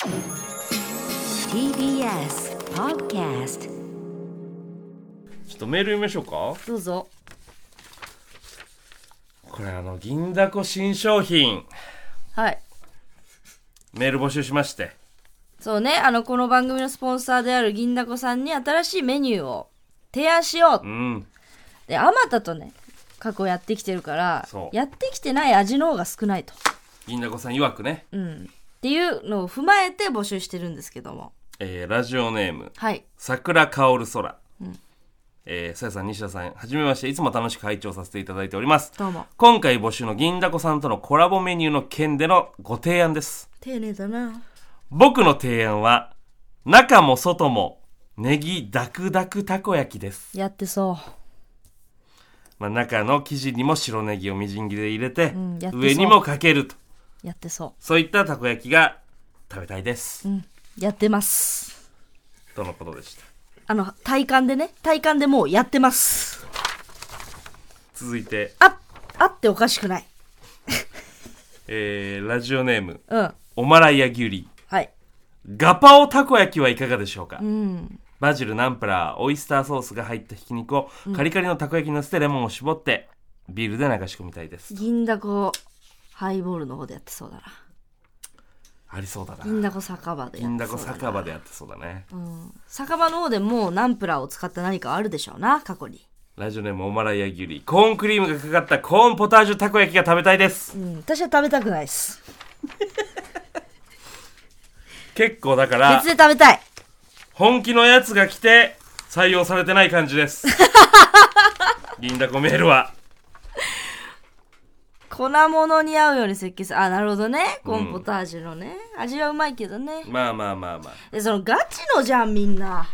TBS Podcast。 ちょっとメール読みましょうか。 どうぞ。 これ銀だこ新商品はい。 メール募集しまして、 そうね、この番組のスポンサーである銀だこさんに新しいメニューを提案しよう。で、あまたとね、過去やってきてるから、やってきてない味の方が少ないと。 銀だこさん曰くね。 っていうのを踏まえて募集してるんですけども。 ラジオネーム、 はい。 桜香る空。さやさん、西田さん、はじめまして。いつも楽しく拝聴させていただいております。 どうも。 今回募集の銀だこさんとのコラボメニューの件でのご提案です。 丁寧だな。 僕の提案は中も外もネギダクダクたこ焼きです。 やってそう。 中の生地にも白ネギをみじん切りで入れて、 上にもかけると。 やってそう。 そういったたこ焼きが食べたいです。 やってます。 とのことでした。 体感でもうやってます。 続いてあっておかしくない。 ラジオネーム、 うん。 オマライアギュリー。 はい。 ガパオたこ焼きはいかがでしょうか。バジル、ナンプラー、オイスターソースが入ったひき肉をカリカリのたこ焼きにのせてレモンを絞ってビールで流し込みたいです。 銀だこハイボールの方でやってそうだな。 ありそうだな。 銀だこ酒場でやってそうだな。 銀だこ酒場でやってそうだね。 酒場の方でもうナンプラーを使った何かあるでしょうな、過去に。 ラジオネームオマライアギュリー。コーンクリームがかかったコーンポタージュたこ焼きが食べたいです。 私は食べたくないです。 結構だから別で食べたい。 本気のやつが来て採用されてない感じです。銀だこメールは粉物に合うように設計する。なるほどね。コーンポタージュのね、味はうまいけどね。 まあ。 で、そのガチのじゃん、みんな。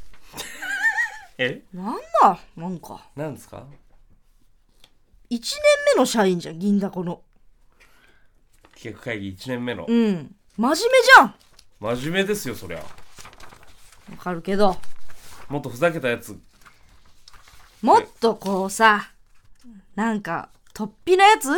なんかなんですか。 1年目の社員じゃん、銀だこの企画会議1年目の。 真面目じゃん。 真面目ですよ、そりゃ。 わかるけど、 もっとふざけたやつ。 もっとこうさ、なんか突飛なやつ、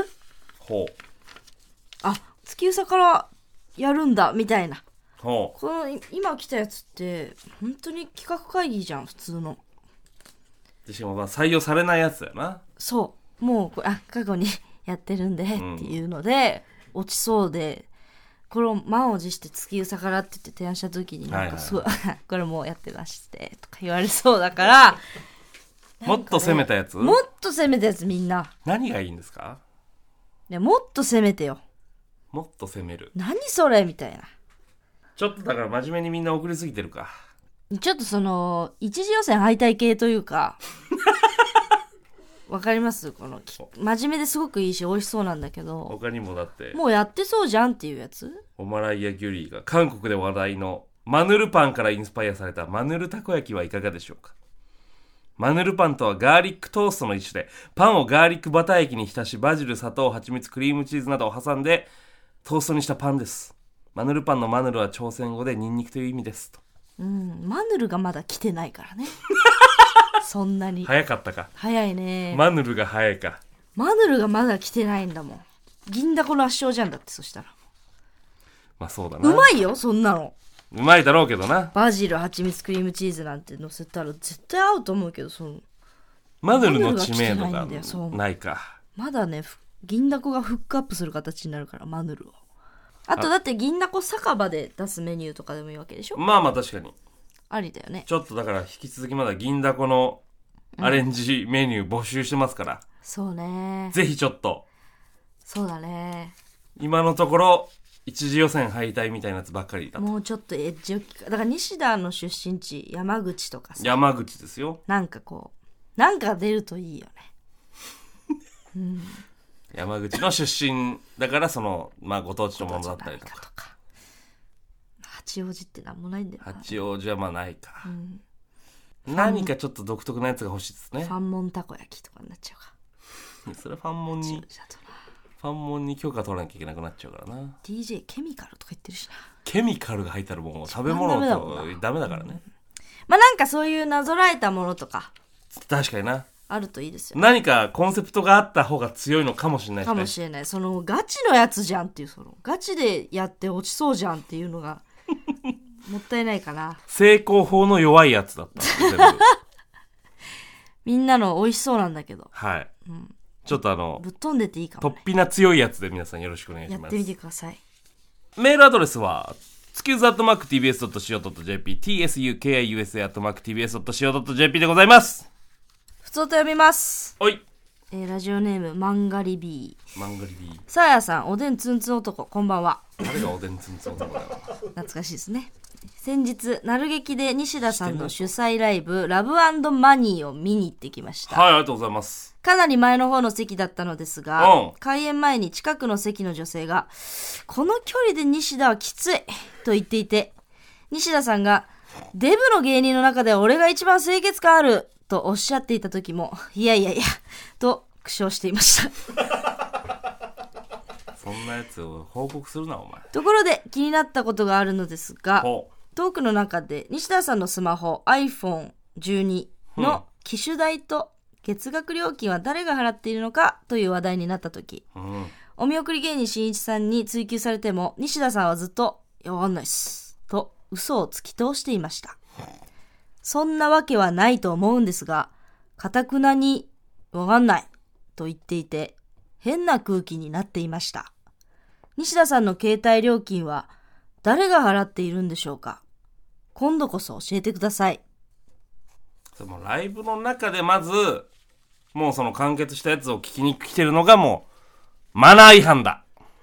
月うさからやるんだみたいな。この今来たやつって本当に企画会議じゃん、普通の。 でしかも採用されないやつだよな。 そうもう過去にやってるんでっていうので、落ちそうで、これを満を持して月うさからって言って提案した時になんかすごい、これもうやってましてとか言われそうだから、 もっと攻めたやつ。 もっと攻めたやつ。みんな何がいいんですか。 もっと攻めてよ。 もっと攻める。 何それみたいな。 ちょっとだから真面目にみんな送りすぎてるか。 ちょっとその一次予選敗退系というかわかります。この真面目ですごくいいし美味しそうなんだけど、 他にもだってもうやってそうじゃんっていうやつ。 オマライア・ギュリーが韓国で話題のマヌルパンからインスパイアされたマヌルたこ焼きはいかがでしょうか。マヌルパンとはガーリックトーストの一種で、パンをガーリックバター液に浸し、バジル、砂糖、蜂蜜、クリームチーズなどを挟んでトーストにしたパンです。マヌルパンのマヌルは朝鮮語でニンニクという意味ですと。 マヌルがまだ来てないからね。そんなに早かったか。 早いね。 マヌルが早いか。 マヌルがまだ来てないんだもん。銀だこの圧勝じゃんだって。そしたらそうだな。 うまいよ、そんなの。 うまいだろうけどな。 バジル、蜂蜜、クリームチーズなんて乗せたら絶対合うと思うけど、そのマヌルの知名度がないか。 まだね、銀だこがフックアップする形になるから、マヌルを。あとだって銀だこ酒場で出すメニューとかでもいいわけでしょ。 確かにありだよね。 ちょっとだから引き続きまだ銀だこのアレンジメニュー募集してますから、 そうね。 ぜひちょっと。 そうだね。 今のところ一次予選敗退みたいなやつばっかりだと。 もうちょっとエッジをだから西田の出身地山口とかさ。 山口ですよ。 なんかこうなんか出るといいよね。 山口の出身だから、そのご当地のものだったりとか。 八王子ってなんもないんだよな。 八王子はないか、何かちょっと独特なやつが欲しいですね。 ファンモンたこ焼きとかになっちゃうか。 それはファンモンに許可取らなきゃいけなくなっちゃうからな。 DJ ケミカルとか言ってるしな。 ケミカルが入ったらもう食べ物とダメだからね。 なんかそういうなぞらえたものとか確かにな、 あるといいですよ。 何かコンセプトがあった方が強いのかもしれないですね。 かもしれない。そのガチのやつじゃんっていう、そのガチでやって落ちそうじゃんっていうのがもったいないかな。 成功法の弱いやつだった全部みんなの美味しそうなんだけど。 はい、ちょっとぶっ飛んでていいかも、ね。 突飛な強いやつで皆さんよろしくお願いします。 やってみてください。 メールアドレスはつきうざ@tbs.co.jp tsukiusa@tbs.co.jp でございます。 普通と読みます。 おい、 ラジオネームマンガリビー。 マンガリビー。 さやさん、おでんつんつん男、こんばんは。 誰がおでんつんつん男だよ。 懐かしいですね。先日なる劇で西田さんの主催ライブラブ&マニーを見に行ってきました。 はい、ありがとうございます。 かなり前の方の席だったのですが、開演前に近くの席の女性がこの距離で西田はきついと言っていて、西田さんがデブの芸人の中で俺が一番清潔感あるとおっしゃっていた時も、いやいやいやと苦笑していましたそんなやつを報告するなお前。 ところで気になったことがあるのですが、トークの中で西田さんのスマホ iPhone12 の機種代と月額料金は誰が払っているのかという話題になった時、お見送り芸人しんいちさんに追及されても西田さんはずっといやわかんないっすと嘘を突き通していました。そんなわけはないと思うんですが、堅くなにわかんないと言っていて変な空気になっていました。西田さんの携帯料金は誰が払っているんでしょうか。今度こそ教えてください。 でもライブの中でまずもうその完結したやつを聞きに来てるのがもうマナー違反だ。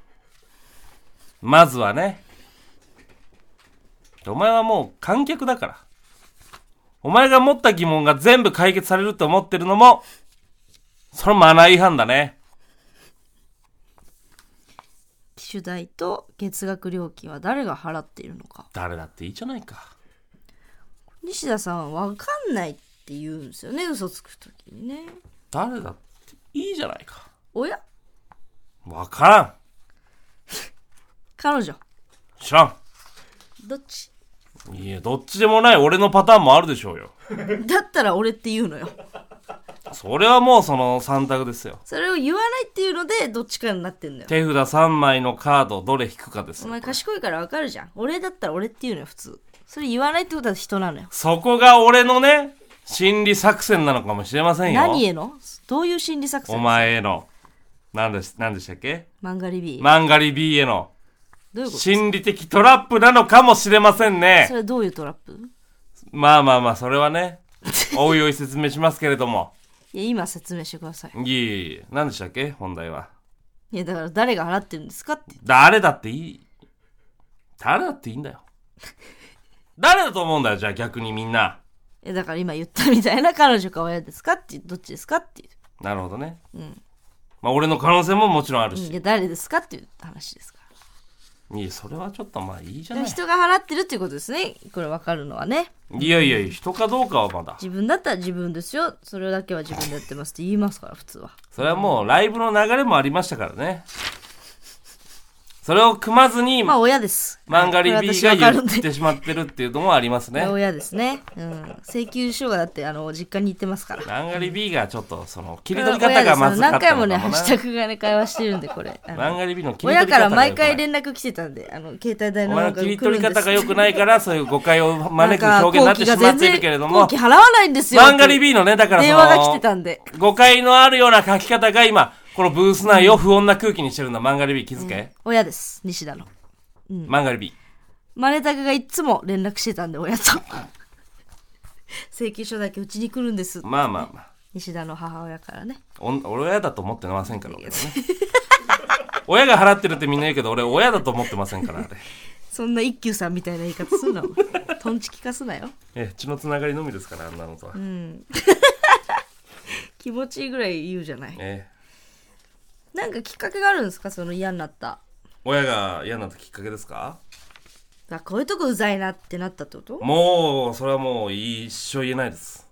まずはね、お前はもう観客だから、お前が持った疑問が全部解決されると思ってるのもそのマナー違反だね。 機種代と月額料金は誰が払っているのか。 誰だっていいじゃないか。 西田さんは分かんないって言うんですよね、嘘つくときにね。 誰だっていいじゃないか。 おや、 分からん。 彼女知らん。 どっち。 いや、どっちでもない俺のパターンもあるでしょうよ。 だったら俺って言うのよ。 それはもうその3択ですよ。 それを言わないっていうのでどっちかになってんのよ。 手札3枚のカードどれ引くかですよ。 お前賢いから分かるじゃん。俺だったら俺って言うのよ普通。それ言わないってことは人なのよ。 そこが俺のね心理作戦なのかもしれませんよ。 何への、どういう心理作戦。 お前への何でしたっけ。 マンガリ B。 マンガリ B へのどういうこと。 心理的トラップなのかもしれませんね。 それどういうトラップ。 まあそれはねおいおい説明しますけれども。 いや今説明してください。 いえ何でしたっけ本題は。 いやだから誰が払ってるんですかって。 誰だっていいんだよ誰だと思うんだよじゃあ逆にみんな。 だから今言ったみたいな彼女か親ですかってどっちですかっていう。 なるほどね。まあ俺の可能性ももちろんあるし。 いや誰ですかっていう話ですから。 いやそれはちょっとまあいいじゃない。 人が払ってるっていうことですね。これ分かるのはね。 いや人かどうかはまだ。 自分だったら自分ですよ。それだけは自分でやってますって言いますから普通は。 それはもうライブの流れもありましたからね。それを組まずにまあ親です。 マンガリ B が言ってしまってるっていうのもありますね。 親ですね。請求書がだって実家に行ってますから。 マンガリ B がちょっとその切り取り方がまずかったのかもな。 何回もねハッシュタグがね会話してるんでこれ。 マンガリ B の切り取り方が良くない。 親から毎回連絡来てたんで携帯代のお前の切り取り方が良くないからそういう誤解を招く表現になってしまっているけれども。 後期払わないんですよ。 マンガリ B のねだからその電話が来てたんで誤解のあるような書き方が今このブース内を不穏な空気にしてるんだ。マンガリ B 気づけ。 親です西田の。 マンガリ B。 マネタクがいつも連絡してたんで親と請求書だけうちに来るんですって、 まあ西田の母親からね。 俺親だと思ってませんから俺はね親が払ってるってみんな言うけど俺親だと思ってませんからあれ。 そんな一休さんみたいな言い方すんなトンチ聞かすなよ。 血のつながりのみですからあんなのとは。 気持ちいいぐらい言うじゃない。なんかきっかけがあるんですかその嫌になった。 親が嫌になったきっかけですか。 こういうとこうざいなってなったってこと。 もうそれはもう一生言えないです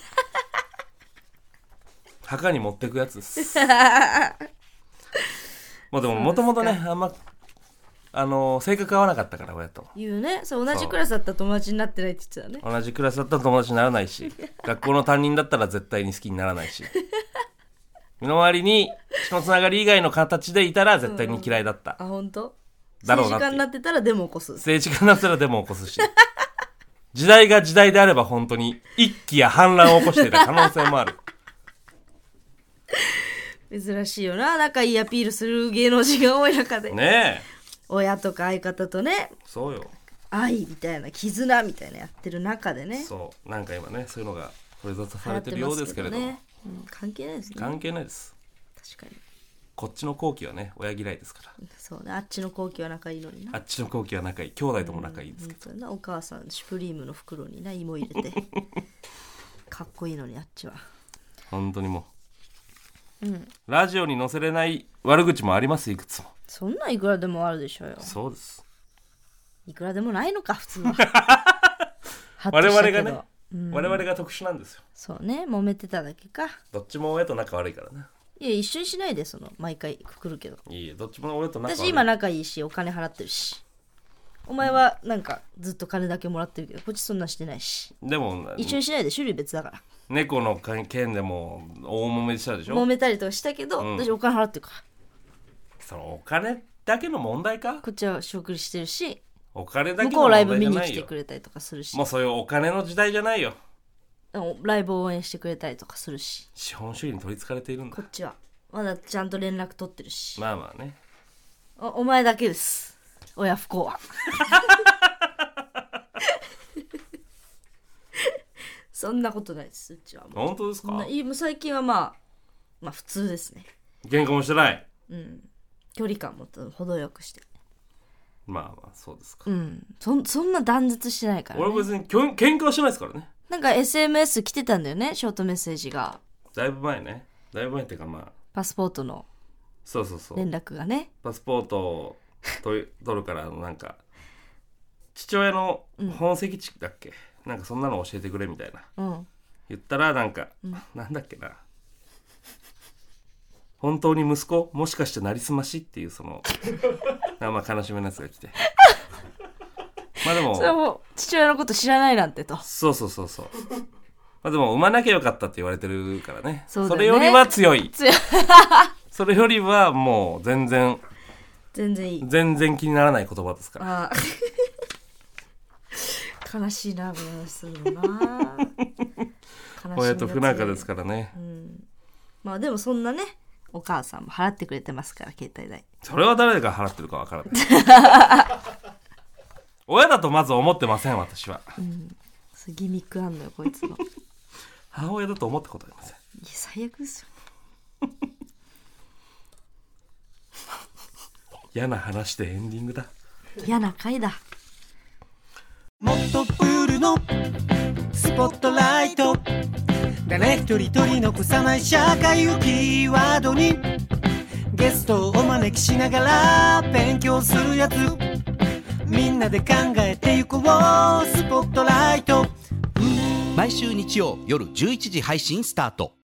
墓に持ってくやつですまあでももともとねあんま性格合わなかったから親と。 言うね。そう同じクラスだったら友達になってないって言ってたね。 同じクラスだったら友達にならないし学校の担任だったら絶対に好きにならないし身の回りに血のつながり以外の形でいたら絶対に嫌いだった。 あ本当。 だろうなって政治家になってたらデモ起こす。 政治家になったらデモを起こすし時代が時代であれば本当に一揆や反乱を起こしていた可能性もある珍しいよな、仲いいアピールする芸能人が多い中で、 ねえ親とか相方とね、 そうよ愛みたいな絆みたいなやってる中でね、 そうなんか今ねそういうのが取り沙汰されてるようですけれども、 ね、関係ないですね。 関係ないです。 確かにこっちの後期はね親嫌いですから、 そうね、あっちの後期は仲いいのにな。 あっちの後期は仲いい、兄弟とも仲いいですけど、 そうな、お母さんシュプリームの袋にな芋入れてかっこいいのにあっちは本当にもう、ラジオに載せれない悪口もあります。いくつも。 そんないくらでもあるでしょうよ。 そうです。 いくらでもないのか普通は我々がね、我々が特殊なんですよ。 そうね、揉めてただけか。 どっちも親と仲悪いからな。 いや一緒にしないで、その毎回くくるけど。 いいえ、どっちも親と仲悪い。 私今仲いいしお金払ってるし、お前はなんかずっと金だけもらってるけどこっちそんなしてないし。 でも一緒にしないで、種類別だから。 猫の件でも大揉めしたでしょ。 揉めたりとかしたけど、私お金払ってるから。 そのお金だけの問題か。 こっちは仕送りしてるし、 お金だけ向こうライの問題じゃないよ。 ブ見に来てくれたりとかするし、 もうそういうお金の時代じゃないよ。 ライブ応援してくれたりとかするし、 資本主義に取りつかれているんだ。 こっちはまだちゃんと連絡取ってるし。 まあまあね。 お前だけです、親不幸はそんなことないです、うちはもう。 本当ですか。 もう最近はまあ普通ですね。 喧嘩もしてない。 距離感も程よくして。 まあまあそうですか。 そんな断絶してないからね。 俺は別に喧嘩はしてないですからね。 なんか SMS 来てたんだよね、ショートメッセージが。 だいぶ前ね。だいぶ前っていうかまあパスポートのそうそうそう、 連絡がね。 パスポートを取るからなんか父親の本籍地だっけ、なんかそんなの教えてくれみたいな、言ったらなんか、なんだっけな、本当に息子もしかしてなりすましっていうそのまあ悲しみのやつが来てまあでもそれはもう父親のこと知らないなんてと。 そうまあでも産まなきゃよかったって言われてるからね。 そうだよね、 それよりは強いそれよりはもう全然いい。 全然気にならない言葉ですから。 悲しいな、するのな親と不仲ですからね、 まあでもそんなね、お母さんも払ってくれてますから、携帯代。 それは誰が払ってるかわからない親だとまず思ってません、私は。 ギミックあんのよこいつの母親だと思ったことありません。 いや最悪ですよ嫌な話でエンディングだ。 嫌な回だ。 もっとプールのスポットライト、誰一人取り残さない社会をキーワードにゲストをお招きしながら勉強するやつ、みんなで考えてゆこうスポットライト。 毎週日曜夜11時配信スタート。